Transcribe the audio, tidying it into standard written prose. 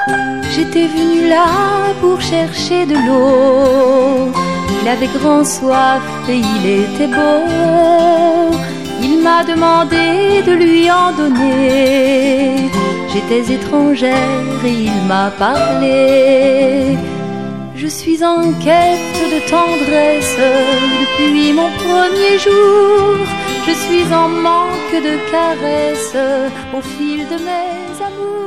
J'étais venue là pour chercher de l'eau. Il avait grand soif et il était beau. Il m'a demandé de lui en donner. J'étais étrangère et il m'a parlé. Je suis en quête de tendresse depuis mon premier jour. Je suis en manque de caresses au fil de mes amours.